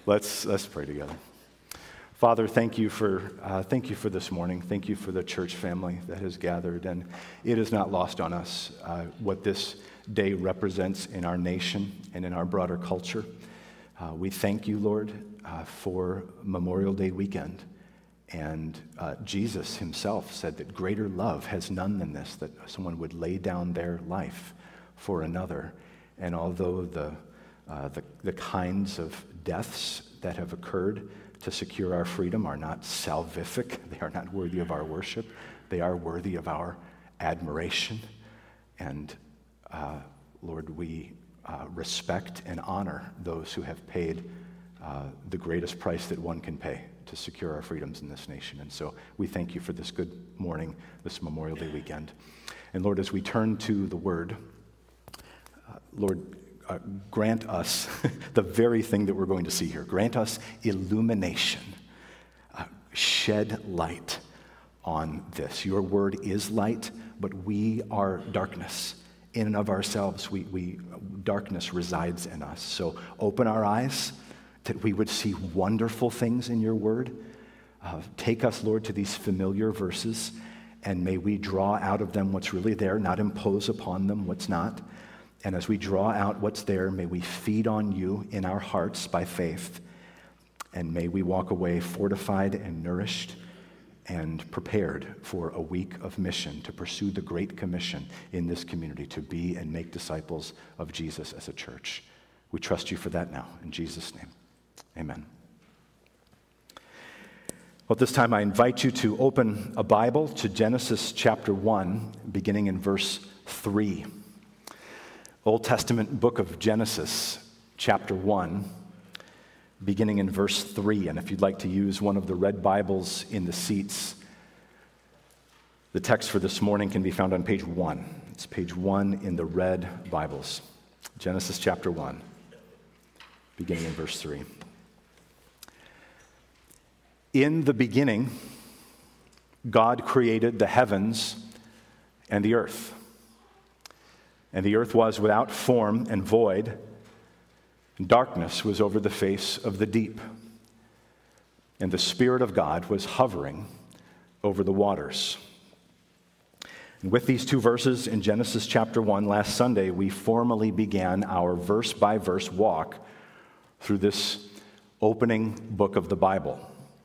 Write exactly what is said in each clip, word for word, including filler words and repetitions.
Let's let's pray together. Father, thank you for uh, thank you for this morning. Thank you for the church family that has gathered, and it is not lost on us uh, what this day represents in our nation and in our broader culture. Uh, we thank you, Lord, uh, for Memorial Day weekend, and uh, Jesus himself said that greater love has none than this, that someone would lay down their life for another. And although the uh, the, the kinds of deaths that have occurred to secure our freedom are not salvific, they are not worthy of our worship, they are worthy of our admiration. And uh, Lord, we uh, respect and honor those who have paid uh, the greatest price that one can pay to secure our freedoms in this nation. And so we thank you for this good morning, this Memorial Day weekend. And Lord, as we turn to the Word, uh, Lord, Uh, grant us the very thing that we're going to see here. Grant us illumination. Uh, shed light on this. Your word is light, but we are darkness. In and of ourselves, we, we darkness resides in us. So open our eyes that we would see wonderful things in your word. Uh, take us, Lord, to these familiar verses, and may we draw out of them what's really there, not impose upon them what's not. And as we draw out what's there, may we feed on you in our hearts by faith. And may we walk away fortified and nourished and prepared for a week of mission to pursue the Great Commission in this community, to be and make disciples of Jesus as a church. We trust you for that now. In Jesus' name, amen. Well, at this time, I invite you to open a Bible to Genesis chapter one, beginning in verse three. Old Testament book of Genesis, chapter one, beginning in verse three. And if you'd like to use one of the red Bibles in the seats, the text for this morning can be found on page one. It's page one in the red Bibles. Genesis chapter one, beginning in verse three. In the beginning, God created the heavens and the earth. And the earth was without form and void, and darkness was over the face of the deep. And the Spirit of God was hovering over the waters. And with these two verses in Genesis chapter one, last Sunday, we formally began our verse-by-verse walk through this opening book of the Bible.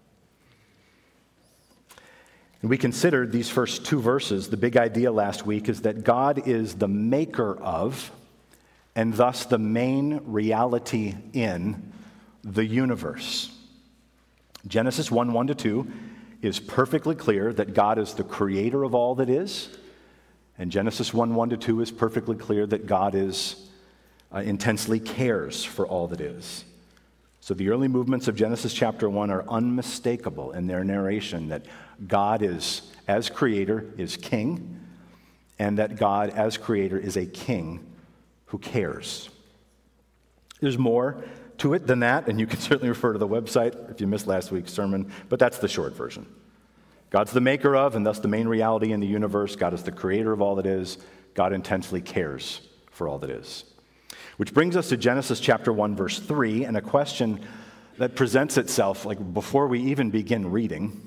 And we considered these first two verses. The big idea last week is that God is the maker of, and thus the main reality in, the universe. Genesis one, one to two is perfectly clear that God is the creator of all that is, and Genesis one, one to two is perfectly clear that God is uh, intensely cares for all that is. So the early movements of Genesis chapter one are unmistakable in their narration that God is, as creator, is king, and that God, as creator, is a king who cares. There's more to it than that, and you can certainly refer to the website if you missed last week's sermon, but that's the short version. God's the maker of, and thus the main reality in the universe. God is the creator of all that is. God intensely cares for all that is. Which brings us to Genesis chapter one, verse three, and a question that presents itself like before we even begin reading.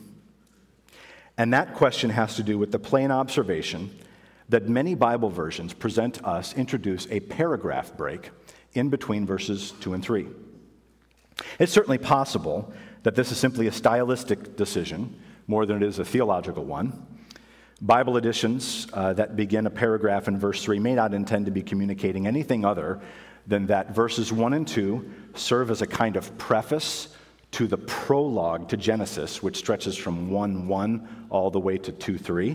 And that question has to do with the plain observation that many Bible versions present us, introduce a paragraph break in between verses two and three. It's certainly possible that this is simply a stylistic decision more than it is a theological one. Bible editions uh, that begin a paragraph in verse three may not intend to be communicating anything other than that verses one and two serve as a kind of preface to the prologue to Genesis, which stretches from one one all the way to two three.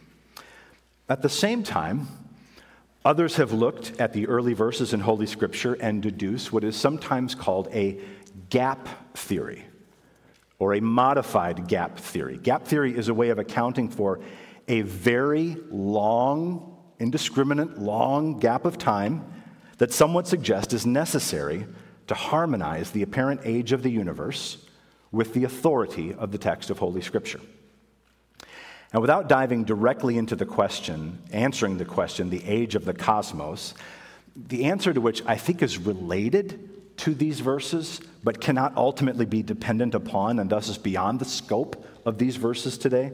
At the same time, others have looked at the early verses in Holy Scripture and deduced what is sometimes called a gap theory, or a modified gap theory. Gap theory is a way of accounting for a very long, indiscriminate, long gap of time that some would suggest is necessary to harmonize the apparent age of the universe with the authority of the text of Holy Scripture. Now, without diving directly into the question, answering the question, the age of the cosmos, the answer to which I think is related to these verses, but cannot ultimately be dependent upon and thus is beyond the scope of these verses today?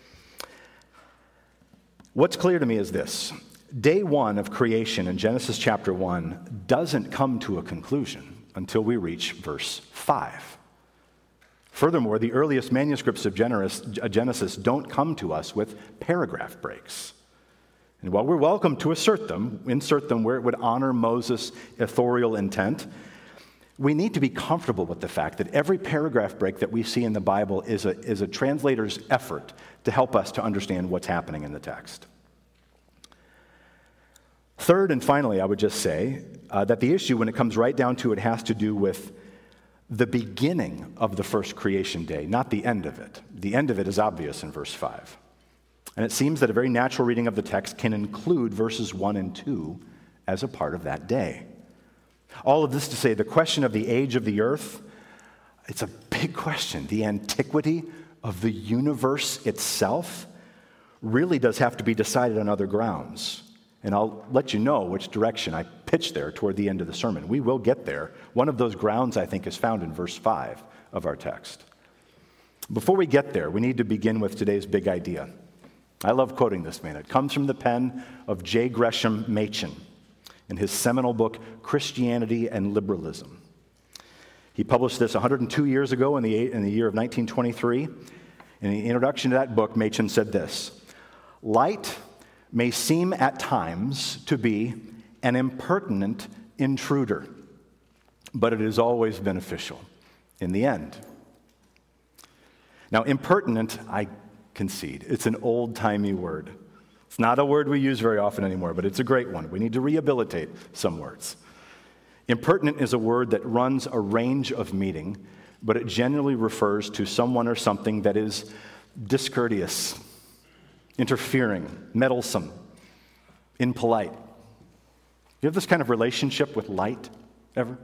What's clear to me is this. Day one of creation in Genesis chapter one doesn't come to a conclusion until we reach verse five. Furthermore, the earliest manuscripts of Genesis don't come to us with paragraph breaks. And while we're welcome to assert them, insert them where it would honor Moses' authorial intent, we need to be comfortable with the fact that every paragraph break that we see in the Bible is a, is a translator's effort to help us to understand what's happening in the text. Third and finally, I would just say uh, that the issue, when it comes right down to it, has to do with the beginning of the first creation day, not the end of it. The end of it is obvious in verse five. And it seems that a very natural reading of the text can include verses one and two as a part of that day. All of this to say, the question of the age of the earth, it's a big question. The antiquity of the universe itself really does have to be decided on other grounds. And I'll let you know which direction I pitch there toward the end of the sermon. We will get there. One of those grounds, I think, is found in verse five of our text. Before we get there, we need to begin with today's big idea. I love quoting this man. It comes from the pen of J. Gresham Machen in his seminal book, Christianity and Liberalism. He published this one hundred two years ago in the, in the year of nineteen twenty-three. In the introduction to that book, Machen said this: "Light may seem at times to be an impertinent intruder, but it is always beneficial in the end." Now, impertinent, I concede, it's an old-timey word. It's not a word we use very often anymore, but it's a great one. We need to rehabilitate some words. Impertinent is a word that runs a range of meaning, but it generally refers to someone or something that is discourteous, interfering, meddlesome, impolite. You have this kind of relationship with light ever?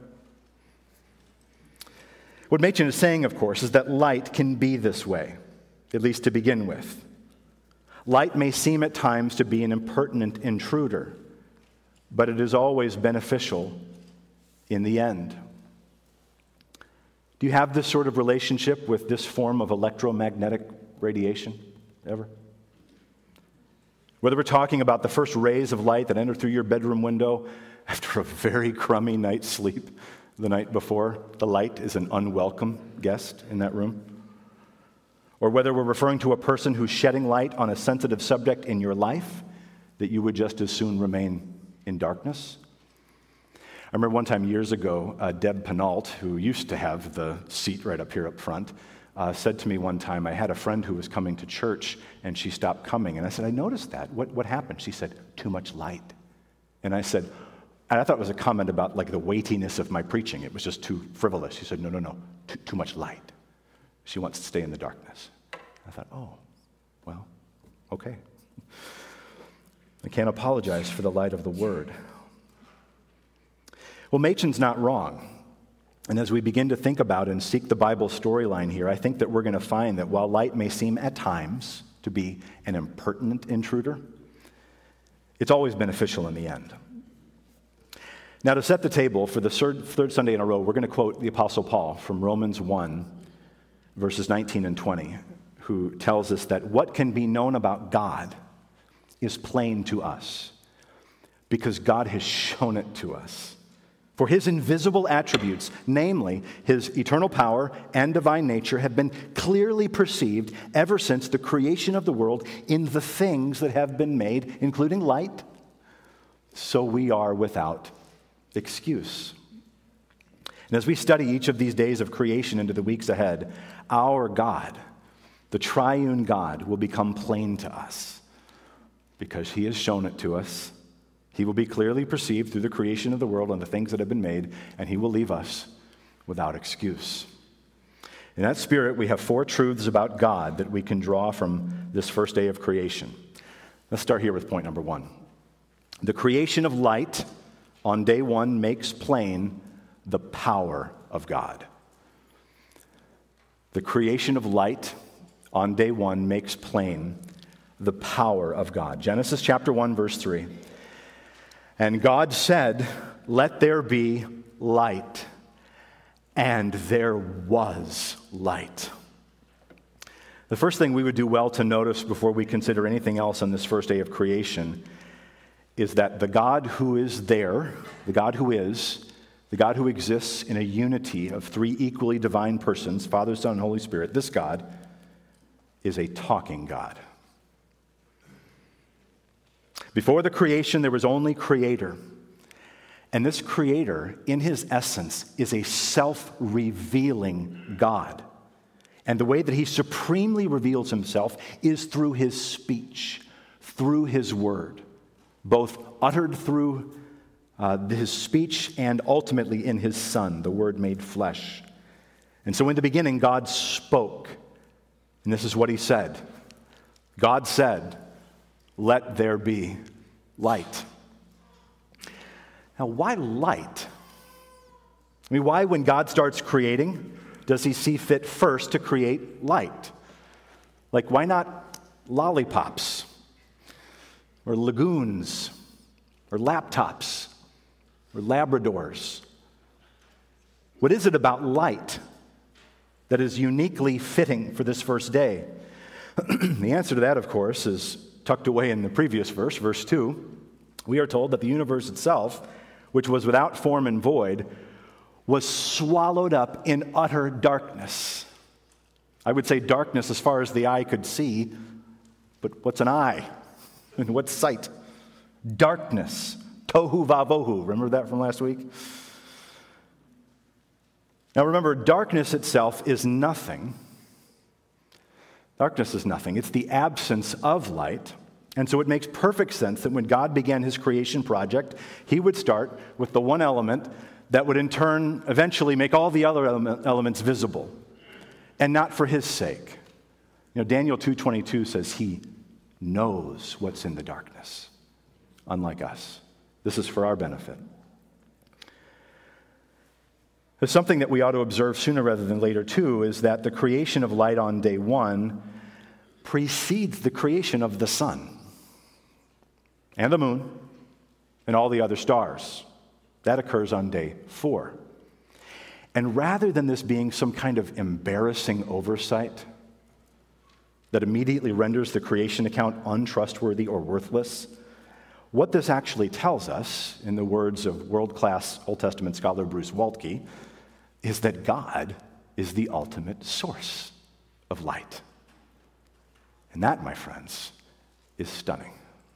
What Machen is saying, of course, is that light can be this way, at least to begin with. Light may seem at times to be an impertinent intruder, but it is always beneficial in the end. Do you have this sort of relationship with this form of electromagnetic radiation ever? Whether we're talking about the first rays of light that enter through your bedroom window after a very crummy night's sleep the night before, the light is an unwelcome guest in that room. Or whether we're referring to a person who's shedding light on a sensitive subject in your life that you would just as soon remain in darkness. I remember one time years ago, uh, Deb Penault, who used to have the seat right up here up front, uh, said to me one time, I had a friend who was coming to church and she stopped coming. And I said, I noticed that. What, what happened? She said, too much light. And I said, and I thought it was a comment about like the weightiness of my preaching. It was just too frivolous. She said, no, no, no, too, too much light. She wants to stay in the darkness. I thought, oh, well, okay. I can't apologize for the light of the word. Well, Machen's not wrong. And as we begin to think about and seek the Bible storyline here, I think that we're going to find that while light may seem at times to be an impertinent intruder, it's always beneficial in the end. Now, to set the table for the third, third Sunday in a row, we're going to quote the Apostle Paul from Romans one, verses nineteen and twenty, who tells us that what can be known about God is plain to us because God has shown it to us. For his invisible attributes, namely his eternal power and divine nature, have been clearly perceived ever since the creation of the world in the things that have been made, including light, so we are without excuse. And as we study each of these days of creation into the weeks ahead, our God, the triune God, will become plain to us because he has shown it to us. He will be clearly perceived through the creation of the world and the things that have been made, and he will leave us without excuse. In that spirit, we have four truths about God that we can draw from this first day of creation. Let's start here with point number one. The creation of light on day one makes plain the power of God. The creation of light on day one makes plain the power of God. Genesis chapter one, verse three. And God said, let there be light. and there was light. The first thing we would do well to notice before we consider anything else on this first day of creation is that the God who is there, the God who is, the God who exists in a unity of three equally divine persons, Father, Son, and Holy Spirit, this God is a talking God. Before the creation, there was only Creator. And this Creator, in his essence, is a self-revealing God. And the way that he supremely reveals himself is through his speech, through his word, both uttered through uh, his speech and ultimately in his Son, the Word made flesh. And so in the beginning, God spoke. And this is what he said. God said, "Let there be light." Now, why light? I mean, why, when God starts creating, does he see fit first to create light? Like, why not lollipops or lagoons or laptops or Labradors? What is it about light that is uniquely fitting for this first day? The answer to that, of course, is tucked away in the previous verse, verse two. We are told that the universe itself, which was without form and void, was swallowed up in utter darkness. I would say darkness as far as the eye could see, but what's an eye? And what's sight? Darkness. Tohu vavohu. Remember that from last week? Now remember, darkness itself is nothing. Darkness is nothing. It's the absence of light. And so it makes perfect sense that when God began his creation project, he would start with the one element that would in turn eventually make all the other element, elements visible, and not for his sake. You know, Daniel two twenty-two says he knows what's in the darkness, unlike us. This is for our benefit. There's something that we ought to observe sooner rather than later, too, is that the creation of light on day one precedes the creation of the sun and the moon and all the other stars. That occurs on day four. And rather than this being some kind of embarrassing oversight that immediately renders the creation account untrustworthy or worthless, what this actually tells us, in the words of world-class Old Testament scholar Bruce Waltke, is that God is the ultimate source of light. And that, my friends, is stunning.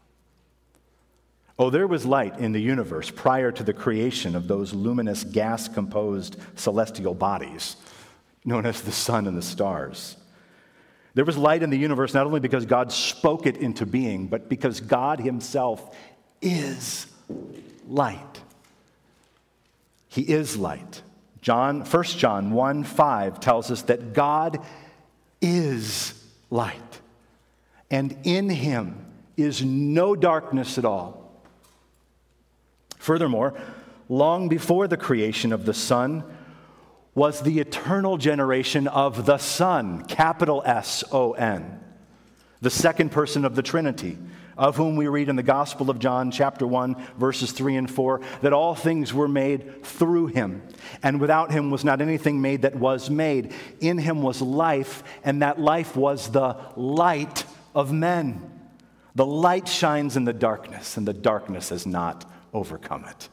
Oh, there was light in the universe prior to the creation of those luminous gas-composed celestial bodies known as the sun and the stars. There was light in the universe not only because God spoke it into being, but because God himself is light. He is light. John, First John one five tells us that God is light, and in him is no darkness at all. Furthermore, long before the creation of the sun was the eternal generation of the Son, capital S O N, the second person of the Trinity, of whom we read in the Gospel of John, chapter one, verses three and four, that all things were made through him, and without him was not anything made that was made. In him was life, and that life was the light of men. The light shines in the darkness, and the darkness has not overcome it.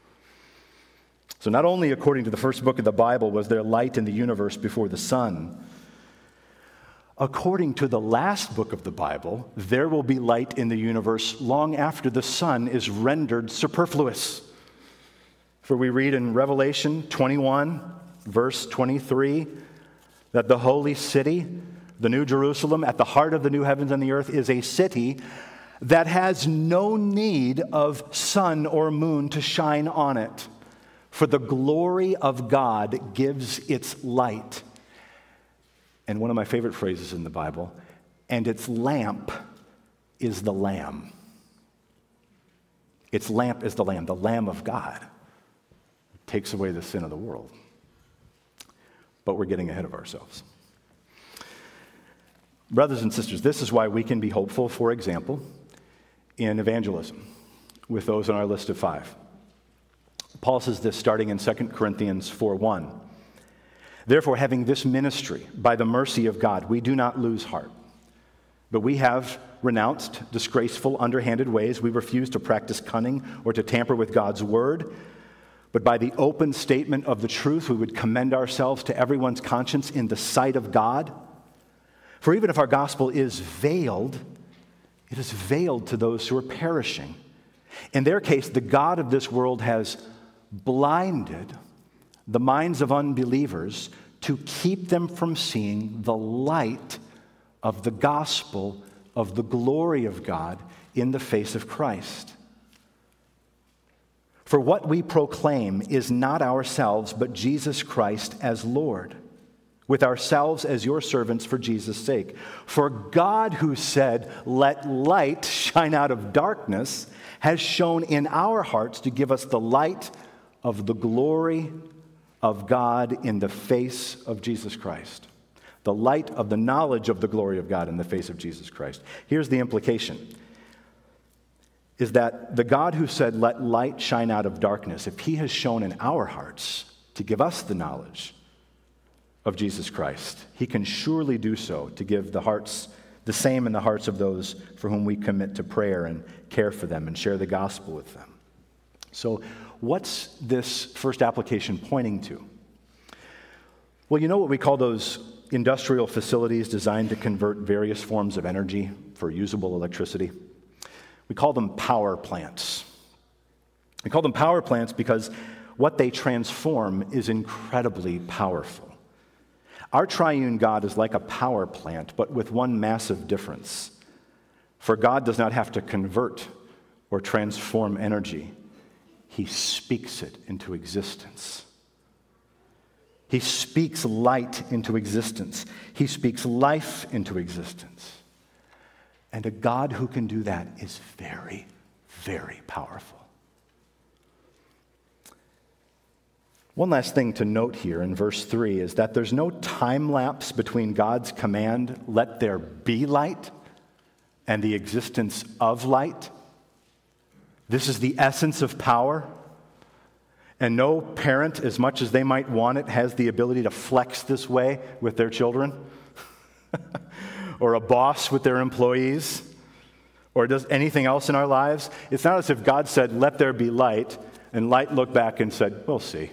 So not only according to the first book of the Bible was there light in the universe before the sun, according to the last book of the Bible, there will be light in the universe long after the sun is rendered superfluous. For we read in Revelation twenty-one, verse twenty-three, that the holy city, the New Jerusalem, at the heart of the new heavens and the earth, is a city that has no need of sun or moon to shine on it, for the glory of God gives its light. And one of my favorite phrases in the Bible, and its lamp is the Lamb. Its lamp is the Lamb, the Lamb of God. It takes away the sin of the world. But we're getting ahead of ourselves. Brothers and sisters, this is why we can be hopeful, for example, in evangelism with those on our list of five. Paul says this starting in Second Corinthians four one. Therefore, having this ministry, by the mercy of God, we do not lose heart. But we have renounced disgraceful, underhanded ways. We refuse to practice cunning or to tamper with God's word. But by the open statement of the truth, we would commend ourselves to everyone's conscience in the sight of God. For even if our gospel is veiled, it is veiled to those who are perishing. In their case, the God of this world has blinded the minds of unbelievers to keep them from seeing the light of the gospel of the glory of God in the face of Christ. For what we proclaim is not ourselves, but Jesus Christ as Lord, with ourselves as your servants for Jesus' sake. For God, who said, "Let light shine out of darkness," has shone in our hearts to give us the light of the glory of God in the face of Jesus Christ. The light of the knowledge of the glory of God in the face of Jesus Christ. Here's the implication, is that the God who said, "Let light shine out of darkness," if he has shone in our hearts to give us the knowledge of Jesus Christ, he can surely do so to give the hearts, the same in the hearts of those for whom we commit to prayer and care for them and share the gospel with them. So what's this first application pointing to? Well, you know what we call those industrial facilities designed to convert various forms of energy for usable electricity? We call them power plants. We call them power plants because what they transform is incredibly powerful. Our triune God is like a power plant, but with one massive difference. For God does not have to convert or transform energy. He speaks it into existence. He speaks light into existence. He speaks life into existence. And a God who can do that is very, very powerful. One last thing to note here in verse three is that there's no time lapse between God's command, "Let there be light," and the existence of light. This is the essence of power. And no parent, as much as they might want it, has the ability to flex this way with their children. Or a boss with their employees. Or does anything else in our lives. It's not as if God said, "Let there be light," and light looked back and said, "We'll see."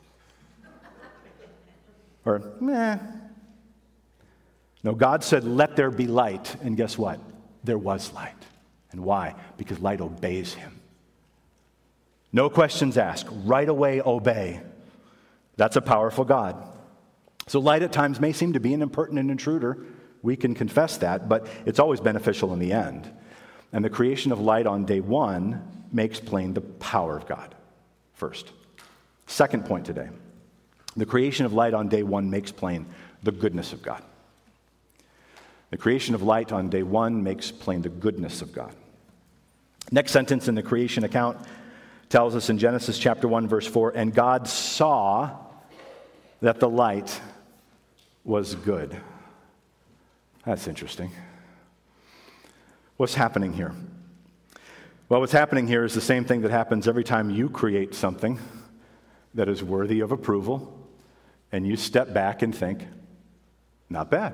Or, meh. No, God said, "Let there be light." And guess what? There was light. And why? Because light obeys him. No questions asked. Right away obey. That's a powerful God. So light at times may seem to be an impertinent intruder. We can confess that, but it's always beneficial in the end. And the creation of light on day one makes plain the power of God. First. Second point today. The creation of light on day one makes plain the goodness of God. The creation of light on day one makes plain the goodness of God. Next sentence in the creation account tells us in Genesis chapter one, verse four, "And God saw that the light was good." That's interesting. What's happening here? Well, what's happening here is the same thing that happens every time you create something that is worthy of approval, and you step back and think, not bad.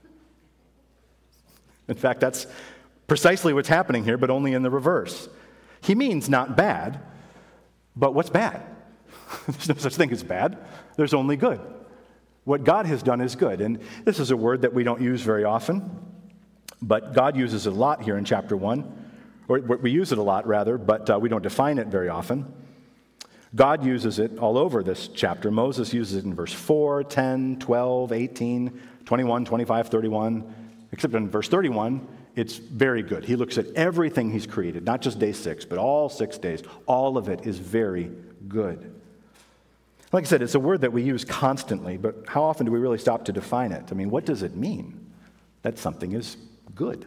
In fact, that's precisely what's happening here, but only in the reverse. He means not bad, but what's bad? There's no such thing as bad. There's only good. What God has done is good. And this is a word that we don't use very often, but God uses it a lot here in chapter one. Or we use it a lot, rather, but uh, we don't define it very often. God uses it all over this chapter. Moses uses it in verse four, ten, twelve, eighteen, twenty-one, twenty-five, thirty-one. Except in verse thirty-one, it's very good. He looks at everything he's created, not just day six, but all six days. All of it is very good. Like I said, it's a word that we use constantly, but how often do we really stop to define it? I mean, what does it mean that something is good?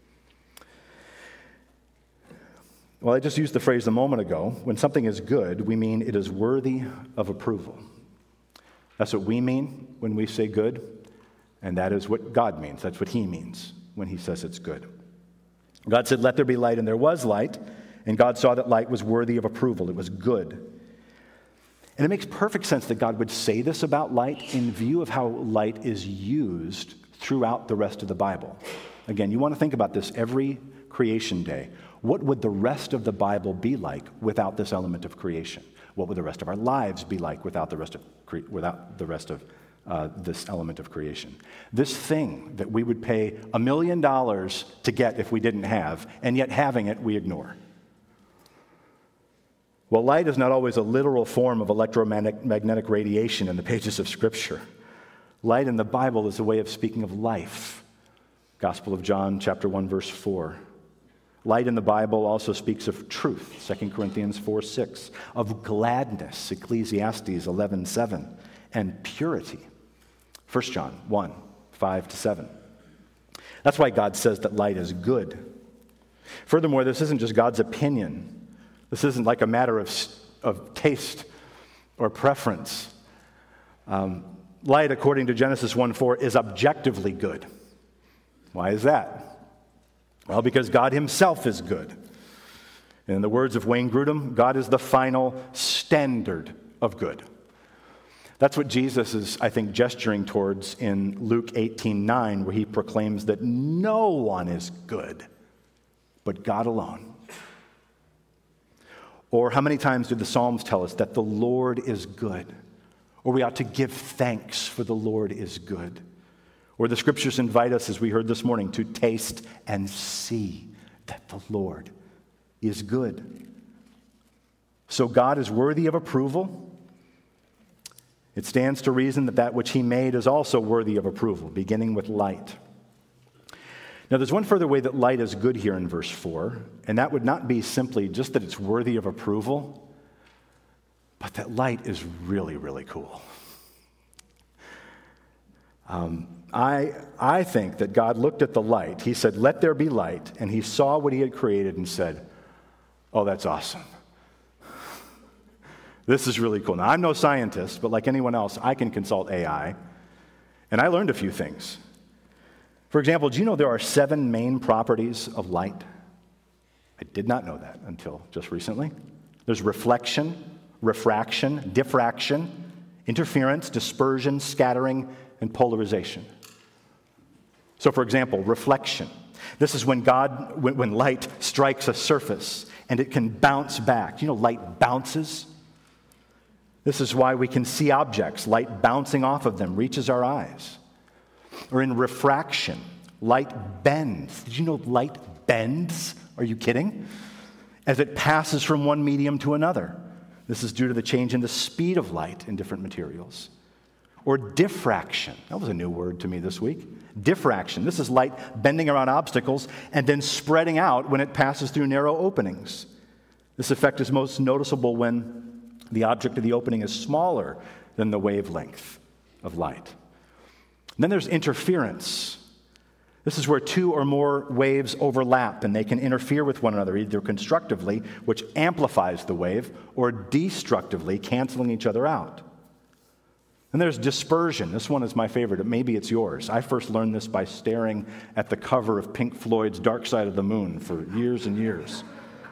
Well, I just used the phrase a moment ago. When something is good, we mean it is worthy of approval. That's what we mean when we say good, and that is what God means. That's what he means when he says it's good. God said, "Let there be light," and there was light, and God saw that light was worthy of approval. It was good. And it makes perfect sense that God would say this about light in view of how light is used throughout the rest of the Bible. Again, you want to think about this every creation day. What would the rest of the Bible be like without this element of creation? What would the rest of our lives be like without the rest of cre- without the rest of uh, this element of creation? This thing that we would pay a million dollars to get if we didn't have, and yet having it we ignore. Well, light is not always a literal form of electromagnetic radiation in the pages of Scripture. Light in the Bible is a way of speaking of life. Gospel of John, chapter one, verse four. Light in the Bible also speaks of truth, Second Corinthians four six, of gladness, Ecclesiastes eleven seven, and purity, First John one five to seven. That's why God says that light is good. Furthermore, this isn't just God's opinion. This isn't like a matter of, of taste or preference. Um, light, according to Genesis one four, is objectively good. Why is that? Well, because God himself is good. And in the words of Wayne Grudem, God is the final standard of good. That's what Jesus is, I think, gesturing towards in Luke eighteen nine, where he proclaims that no one is good but God alone. Or how many times do the Psalms tell us that the Lord is good? Or we ought to give thanks for the Lord is good. Or the Scriptures invite us, as we heard this morning, to taste and see that the Lord is good. So God is worthy of approval. It stands to reason that that which he made is also worthy of approval, beginning with light. Now, there's one further way that light is good here in verse four, and that would not be simply just that it's worthy of approval, but that light is really, really cool. Um, I, I think that God looked at the light. He said, let there be light. And he saw what he had created and said, oh, that's awesome. This is really cool. Now, I'm no scientist, but like anyone else, I can consult A I. And I learned a few things. For example, do you know there are seven main properties of light? I did not know that until just recently. There's reflection, refraction, diffraction, interference, dispersion, scattering, and polarization. So, for example, reflection. This is when God, when, when light strikes a surface and it can bounce back. You know, light bounces. This is why we can see objects. Light bouncing off of them reaches our eyes. Or in refraction, light bends. Did you know light bends? Are you kidding? As it passes from one medium to another. This is due to the change in the speed of light in different materials. Or diffraction. That was a new word to me this week. Diffraction. This is light bending around obstacles and then spreading out when it passes through narrow openings. This effect is most noticeable when the object of the opening is smaller than the wavelength of light. And then there's interference. This is where two or more waves overlap and they can interfere with one another, either constructively, which amplifies the wave, or destructively, canceling each other out. And there's dispersion. This one is my favorite. Maybe it's yours. I first learned this by staring at the cover of Pink Floyd's Dark Side of the Moon for years and years.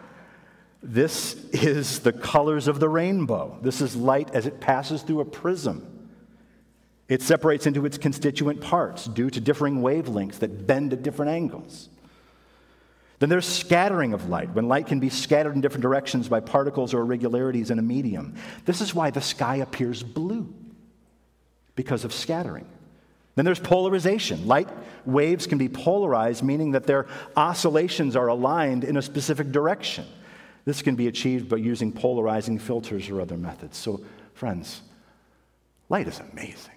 This is the colors of the rainbow. This is light as it passes through a prism. It separates into its constituent parts due to differing wavelengths that bend at different angles. Then there's scattering of light, when light can be scattered in different directions by particles or irregularities in a medium. This is why the sky appears blue, because of scattering. Then there's polarization. Light waves can be polarized, meaning that their oscillations are aligned in a specific direction. This can be achieved by using polarizing filters or other methods. So, friends, light is amazing.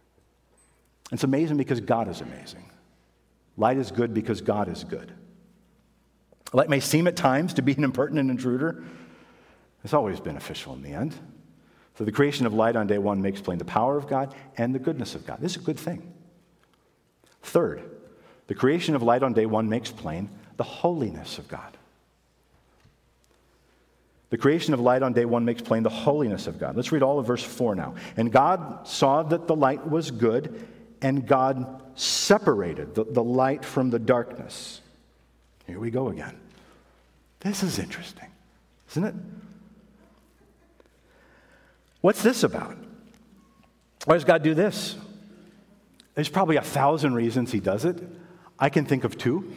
It's amazing because God is amazing. Light is good because God is good. Light may seem at times to be an impertinent intruder. It's always beneficial in the end. So the creation of light on day one makes plain the power of God and the goodness of God. This is a good thing. Third, the creation of light on day one makes plain the holiness of God. The creation of light on day one makes plain the holiness of God. Let's read all of verse four now. And God saw that the light was good, and God separated the, the light from the darkness. Here we go again. This is interesting, isn't it? What's this about? Why does God do this? There's probably a thousand reasons he does it. I can think of two.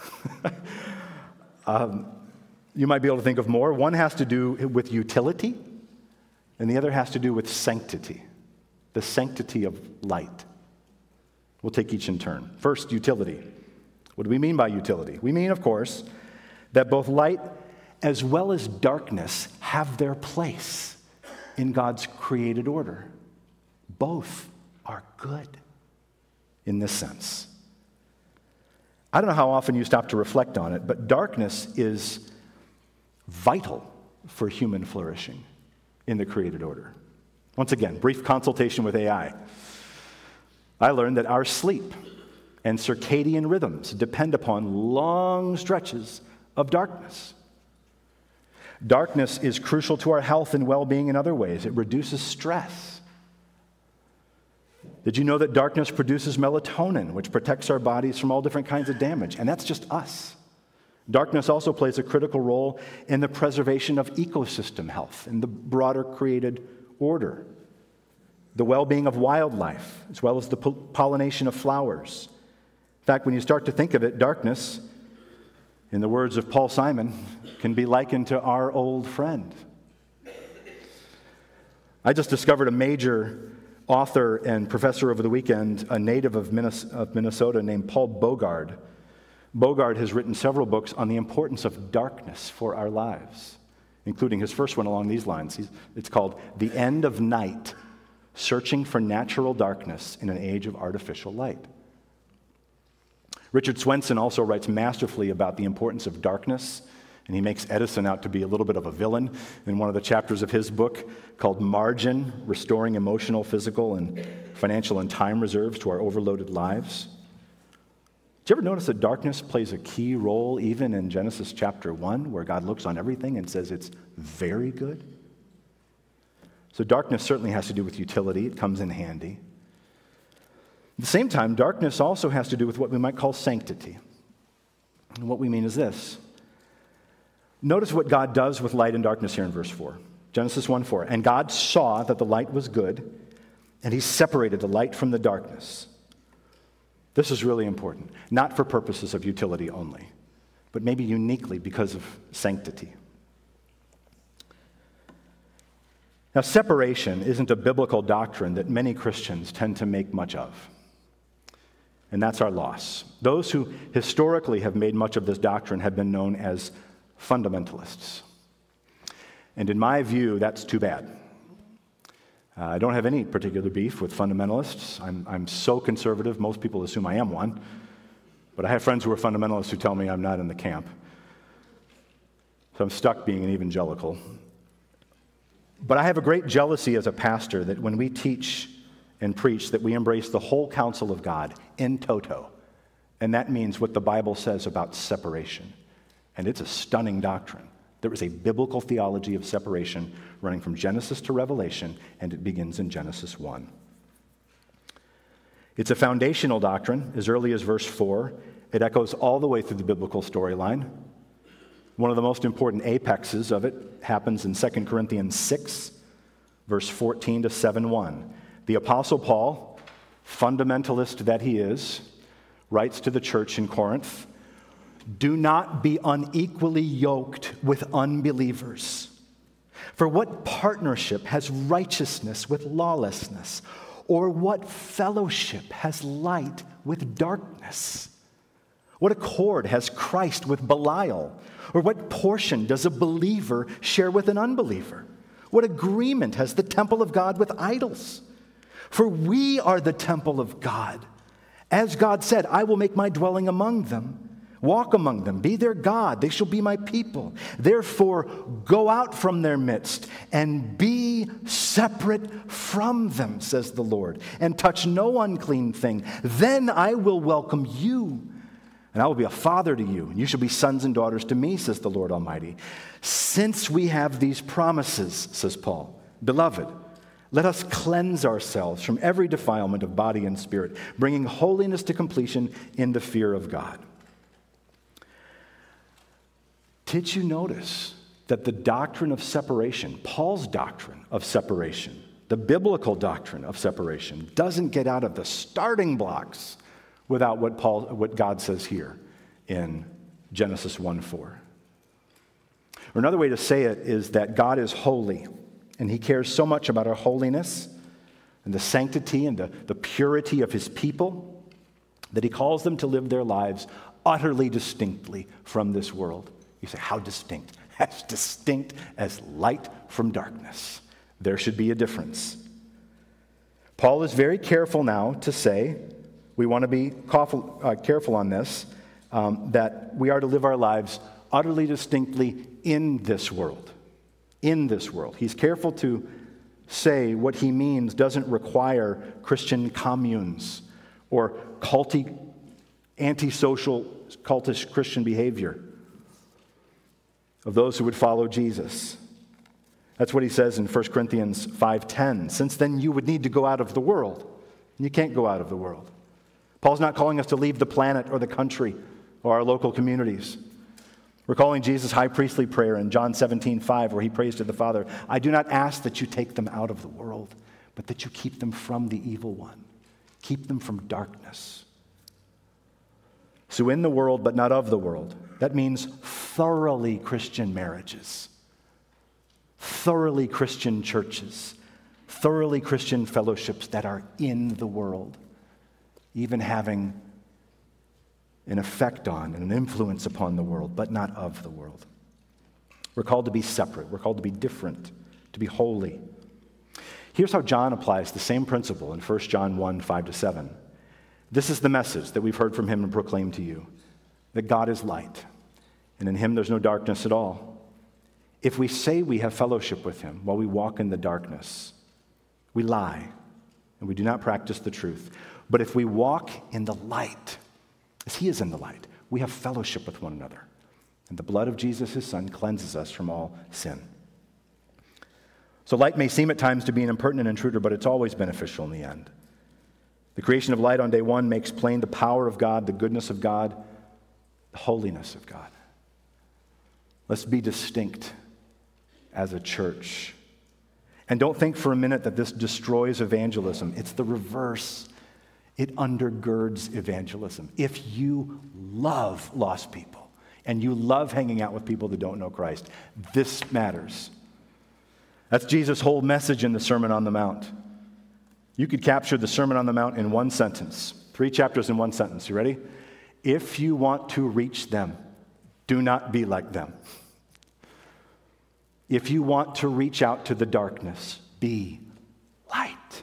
um, you might be able to think of more. One has to do with utility, and the other has to do with sanctity, the sanctity of light. We'll take each in turn. First, utility. What do we mean by utility? We mean, of course, that both light as well as darkness have their place in God's created order. Both are good in this sense. I don't know how often you stop to reflect on it, but darkness is vital for human flourishing in the created order. Once again, brief consultation with A I. I learned that our sleep and circadian rhythms depend upon long stretches of darkness. Darkness is crucial to our health and well-being in other ways. It reduces stress. Did you know that darkness produces melatonin, which protects our bodies from all different kinds of damage? And that's just us. Darkness also plays a critical role in the preservation of ecosystem health in the broader created order, the well-being of wildlife, as well as the pollination of flowers. In fact, when you start to think of it, darkness, in the words of Paul Simon, can be likened to our old friend. I just discovered a major author and professor over the weekend, a native of Minnesota named Paul Bogard. Bogard has written several books on the importance of darkness for our lives, including his first one along these lines. It's called The End of Night, Searching for Natural Darkness in an Age of Artificial Light. Richard Swenson also writes masterfully about the importance of darkness, and he makes Edison out to be a little bit of a villain in one of the chapters of his book called Margin, Restoring Emotional, Physical, and Financial and Time Reserves to Our Overloaded Lives. Did you ever notice that darkness plays a key role even in Genesis chapter one, where God looks on everything and says it's very good? So darkness certainly has to do with utility. It comes in handy. At the same time, darkness also has to do with what we might call sanctity. And what we mean is this. Notice what God does with light and darkness here in verse four. Genesis one four. And God saw that the light was good, and he separated the light from the darkness. This is really important, not for purposes of utility only, but maybe uniquely because of sanctity. Now, separation isn't a biblical doctrine that many Christians tend to make much of. And that's our loss. Those who historically have made much of this doctrine have been known as fundamentalists. And in my view, that's too bad. Uh, I don't have any particular beef with fundamentalists. I'm, I'm so conservative, most people assume I am one. But I have friends who are fundamentalists who tell me I'm not in the camp. So I'm stuck being an evangelical. But I have a great jealousy as a pastor that when we teach and preach that we embrace the whole counsel of God in toto. And that means what the Bible says about separation. And it's a stunning doctrine. There is a biblical theology of separation running from Genesis to Revelation, and it begins in Genesis one. It's a foundational doctrine as early as verse four. It echoes all the way through the biblical storyline. One of the most important apexes of it happens in Second Corinthians six, verse fourteen to seven one. The Apostle Paul, fundamentalist that he is, writes to the church in Corinth, "Do not be unequally yoked with unbelievers. For what partnership has righteousness with lawlessness? Or what fellowship has light with darkness? What accord has Christ with Belial? Or what portion does a believer share with an unbeliever? What agreement has the temple of God with idols? For we are the temple of God. As God said, I will make my dwelling among them. Walk among them, be their God, they shall be my people. Therefore, go out from their midst and be separate from them, says the Lord, and touch no unclean thing. Then I will welcome you, and I will be a father to you, and you shall be sons and daughters to me, says the Lord Almighty. Since we have these promises, says Paul, beloved, let us cleanse ourselves from every defilement of body and spirit, bringing holiness to completion in the fear of God. Did you notice that the doctrine of separation, Paul's doctrine of separation, The biblical doctrine of separation doesn't get out of the starting blocks without what Paul, what God says here in Genesis one four. Or another way to say it is that God is holy, and he cares so much about our holiness and the sanctity and the, the purity of his people that he calls them to live their lives utterly distinctly from this world. You say, how distinct? As distinct as light from darkness. There should be a difference. Paul is very careful now to say, we want to be careful, uh, careful on this, um, that we are to live our lives utterly distinctly in this world. In this world. He's careful to say what he means doesn't require Christian communes or culty, antisocial, cultish Christian behavior of those who would follow Jesus. That's what he says in First Corinthians five ten. Since then you would need to go out of the world. You can't go out of the world. Paul's not calling us to leave the planet or the country or our local communities. We're calling Jesus' high priestly prayer in John seventeen five, where he prays to the Father, I do not ask that you take them out of the world, but that you keep them from the evil one. Keep them from darkness. So in the world, but not of the world. That means thoroughly Christian marriages, thoroughly Christian churches, thoroughly Christian fellowships that are in the world, even having an effect on and an influence upon the world, but not of the world. We're called to be separate. We're called to be different, to be holy. Here's how John applies the same principle in First John one, five to seven. This is the message that we've heard from him and proclaimed to you, that God is light, and in him there's no darkness at all. If we say we have fellowship with him while we walk in the darkness, we lie, and we do not practice the truth. But if we walk in the light, as he is in the light, we have fellowship with one another. And the blood of Jesus, his son, cleanses us from all sin. So light may seem at times to be an impertinent intruder, but it's always beneficial in the end. The creation of light on day one makes plain the power of God, the goodness of God, the holiness of God. Let's be distinct as a church. And don't think for a minute that this destroys evangelism. It's the reverse. It undergirds evangelism. If you love lost people and you love hanging out with people that don't know Christ, this matters. That's Jesus' whole message in the Sermon on the Mount. You could capture the Sermon on the Mount in one sentence. Three chapters in one sentence. You ready? If you want to reach them, do not be like them. If you want to reach out to the darkness, be light.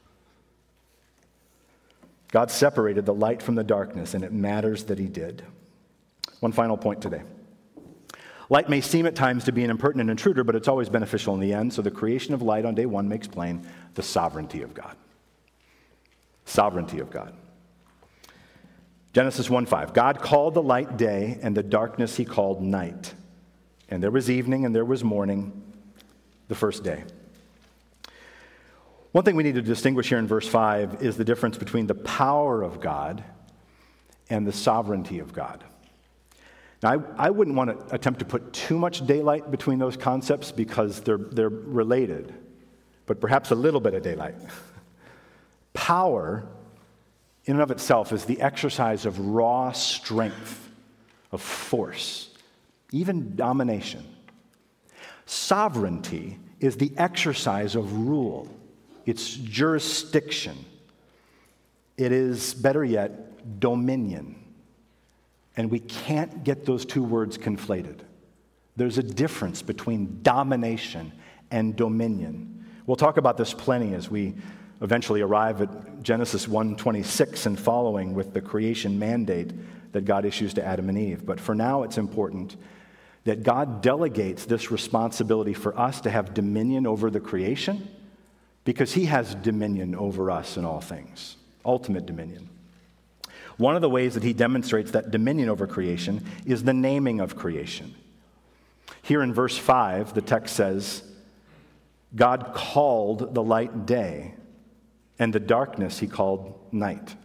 God separated the light from the darkness, and it matters that he did. One final point today. Light may seem at times to be an impertinent intruder, but it's always beneficial in the end. So the creation of light on day one makes plain the sovereignty of God. Sovereignty of God. Genesis one five. God called the light day, and the darkness he called night. And there was evening, and there was morning, the first day. One thing we need to distinguish here in verse five is the difference between the power of God and the sovereignty of God. Now, I, I wouldn't want to attempt to put too much daylight between those concepts because they're, they're related, but perhaps a little bit of daylight. Power, in and of itself, is the exercise of raw strength, of force, even domination. Sovereignty is the exercise of rule. It's jurisdiction. It is, better yet, dominion. And we can't get those two words conflated. There's a difference between domination and dominion. We'll talk about this plenty as we eventually arrive at Genesis one twenty-six and following with the creation mandate that God issues to Adam and Eve. But for now, it's important that God delegates this responsibility for us to have dominion over the creation because he has dominion over us in all things, ultimate dominion. One of the ways that he demonstrates that dominion over creation is the naming of creation. Here in verse five, the text says, God called the light day, and the darkness he called night.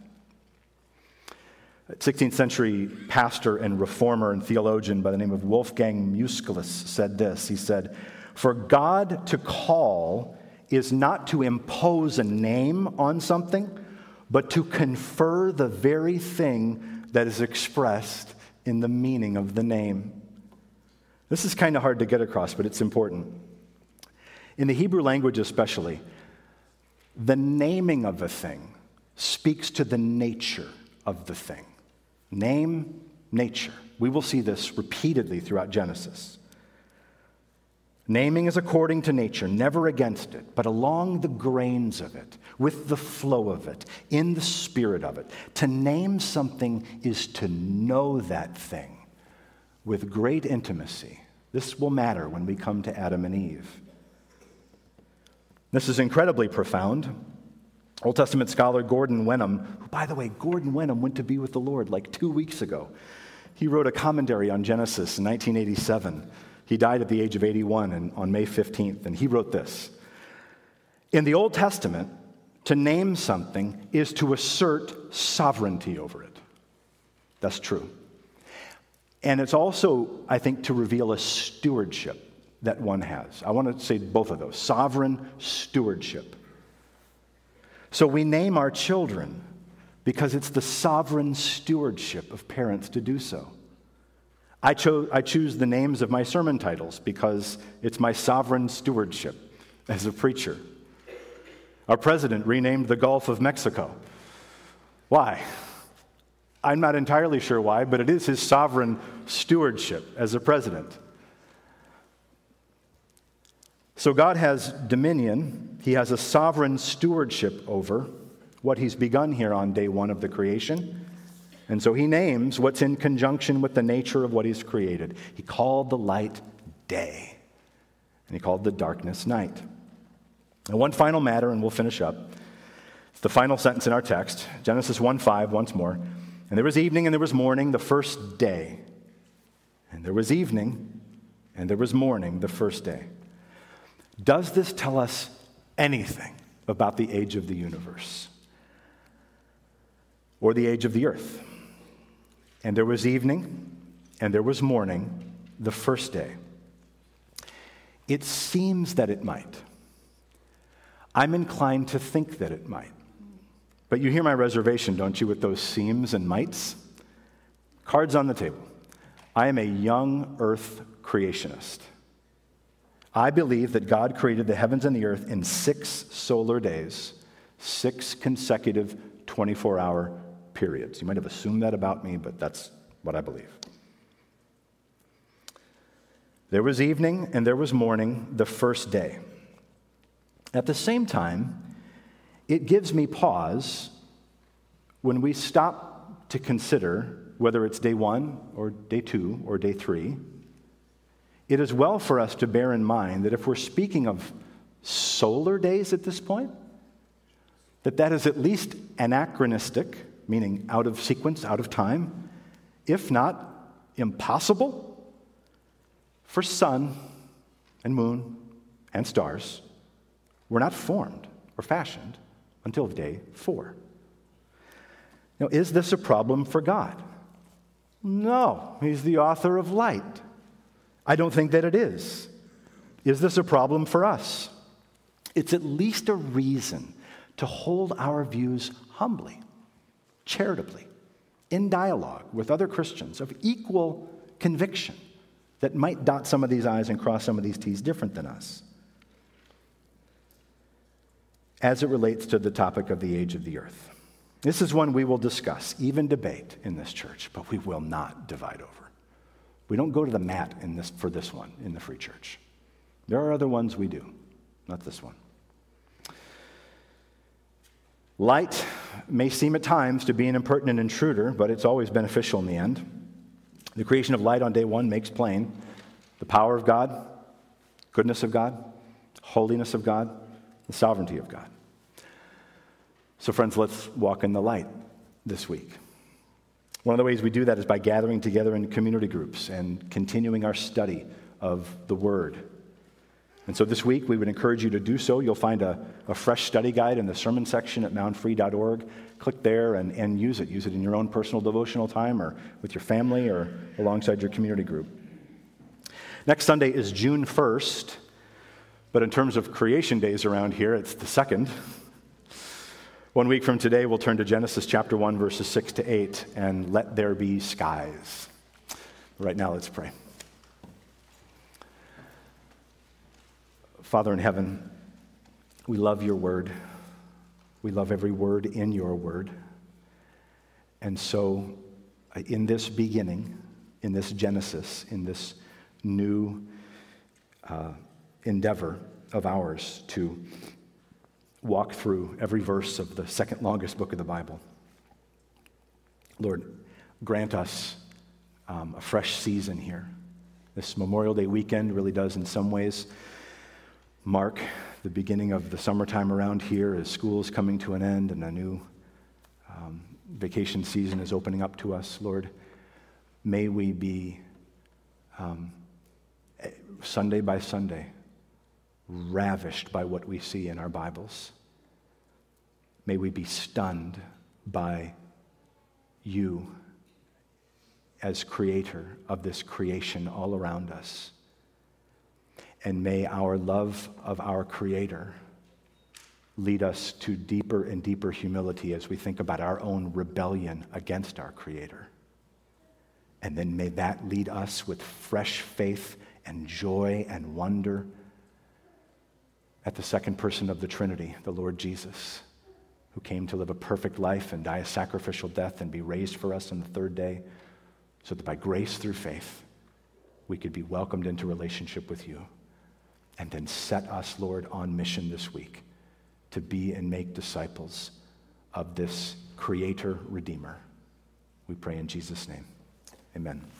A sixteenth century pastor and reformer and theologian by the name of Wolfgang Musculus said this. He said, for God to call is not to impose a name on something, but to confer the very thing that is expressed in the meaning of the name. This is kind of hard to get across, but it's important. In the Hebrew language especially, the naming of a thing speaks to the nature of the thing. Name, nature. We will see this repeatedly throughout Genesis. Naming is according to nature, never against it, but along the grains of it, with the flow of it, in the spirit of it. To name something is to know that thing with great intimacy. This will matter when we come to Adam and Eve. This is incredibly profound. Old Testament scholar Gordon Wenham, who, by the way, Gordon Wenham went to be with the Lord like two weeks ago. He wrote a commentary on Genesis in nineteen eighty-seven. He died at the age of eighty-one and on May fifteenth, and he wrote this. In the Old Testament, to name something is to assert sovereignty over it. That's true. And it's also, I think, to reveal a stewardship that one has. I want to say both of those, sovereign stewardship. So we name our children because it's the sovereign stewardship of parents to do so. I, cho- I choose the names of my sermon titles because it's my sovereign stewardship as a preacher. Our president renamed the Gulf of Mexico. Why? I'm not entirely sure why, but it is his sovereign stewardship as a president. So God has dominion. He has a sovereign stewardship over what he's begun here on day one of the creation. And so he names what's in conjunction with the nature of what he's created. He called the light day, and he called the darkness night. And one final matter, and we'll finish up. It's the final sentence in our text, Genesis one five, once more. And there was evening and there was morning the first day. And there was evening and there was morning the first day. Does this tell us anything about the age of the universe or the age of the earth? And there was evening and there was morning the first day. It seems that it might. I'm inclined to think that it might. But you hear my reservation, don't you, with those seems and mights? Cards on the table. I am a young earth creationist. I believe that God created the heavens and the earth in six solar days, six consecutive twenty-four hour periods. You might have assumed that about me, but that's what I believe. There was evening and there was morning the first day. At the same time, it gives me pause when we stop to consider whether it's day one or day two or day three. It is well for us to bear in mind that if we're speaking of solar days at this point, that that is at least anachronistic, meaning out of sequence, out of time, if not impossible, for sun and moon and stars were not formed or fashioned until day four. Now, is this a problem for God? No, he's the author of light. I don't think that it is. Is this a problem for us? It's at least a reason to hold our views humbly, charitably, in dialogue with other Christians of equal conviction that might dot some of these I's and cross some of these T's different than us, as it relates to the topic of the age of the earth. This is one we will discuss, even debate in this church, but we will not divide over. We don't go to the mat in this, for this one in the Free Church. There are other ones we do, not this one. Light may seem at times to be an impertinent intruder, but it's always beneficial in the end. The creation of light on day one makes plain the power of God, goodness of God, holiness of God, the sovereignty of God. So friends, let's walk in the light this week. One of the ways we do that is by gathering together in community groups and continuing our study of the Word. And so this week, we would encourage you to do so. You'll find a, a fresh study guide in the sermon section at mount free dot org. Click there and, and use it. Use it in your own personal devotional time or with your family or alongside your community group. Next Sunday is June first. But in terms of creation days around here, it's the second. One week from today, we'll turn to Genesis chapter one, verses six to eight, and let there be skies. Right now, let's pray. Father in heaven, we love your word. We love every word in your word. And so, in this beginning, in this Genesis, in this new uh, endeavor of ours to walk through every verse of the second longest book of the Bible, Lord, grant us um, a fresh season here. This Memorial Day weekend really does, in some ways, mark the beginning of the summertime around here as school is coming to an end and a new um, vacation season is opening up to us. Lord, may we be um, Sunday by Sunday ravished by what we see in our Bibles. May we be stunned by you as creator of this creation all around us. And may our love of our Creator lead us to deeper and deeper humility as we think about our own rebellion against our Creator. And then may that lead us with fresh faith and joy and wonder at the second person of the Trinity, the Lord Jesus, who came to live a perfect life and die a sacrificial death and be raised for us on the third day, so that by grace through faith, we could be welcomed into relationship with you. And then set us, Lord, on mission this week to be and make disciples of this Creator Redeemer. We pray in Jesus' name. Amen.